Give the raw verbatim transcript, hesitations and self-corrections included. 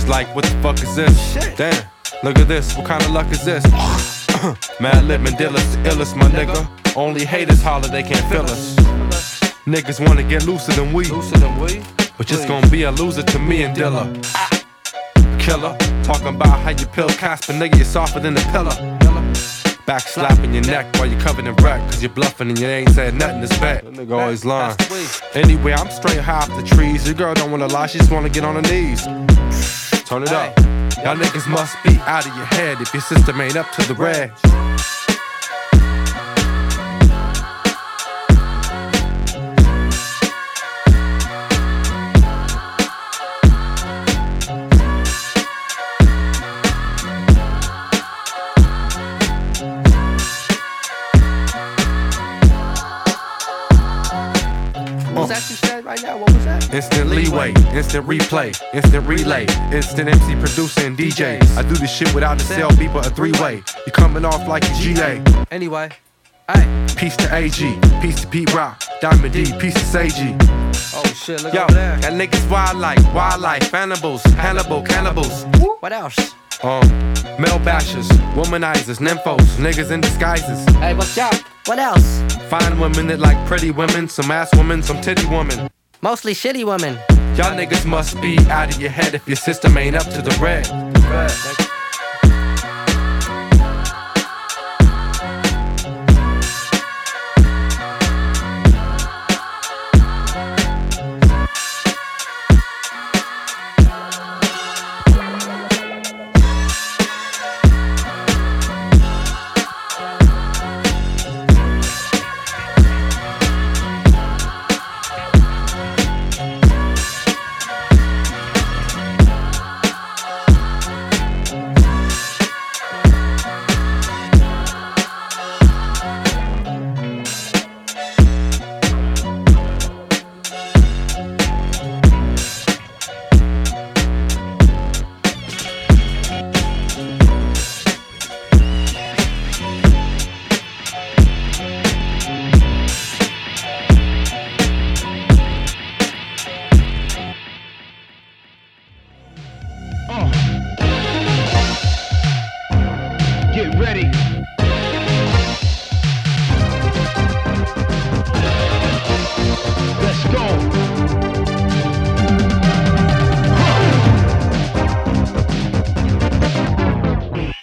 like, what the fuck is this? Shit. Damn, look at this, what kind of luck is this? Mad Lib and Dilla's the illest, my nigga. Only haters holler, they can't feel us. Niggas wanna get looser than we, Looser than we. but just gonna be a loser to me and Dilla. Killer, talking about how you pill Casper, nigga, you're softer than a pillar. Back slapping your neck while you're covered in wreck, cause you're bluffing and you ain't saying nothing to spec. That nigga always lying. Anyway, I'm straight high off the trees. Your girl don't wanna lie, she just wanna get on her knees. Turn it up. Y'all niggas must be out of your head if your system ain't up to the red. What was that you said right now? What was that? Instant leeway, instant replay, instant relay, instant M C producer and D Js. I do this shit without a cell beep or a three-way. You coming off like a G A. Anyway, hey. Peace to A G, peace to Pete Rock, Diamond D, peace to Seiji. Oh shit, look Yo, over there. got niggas wild like wildlife, animals, Hannibal, cannibals. What else? Um, male bashers, womanizers, nymphos, niggas in disguises. Hey, what's up? What else? Fine women that like pretty women, some ass women, some titty women. Mostly shitty women. Y'all niggas must be out of your head if your system ain't up to the red. Get ready.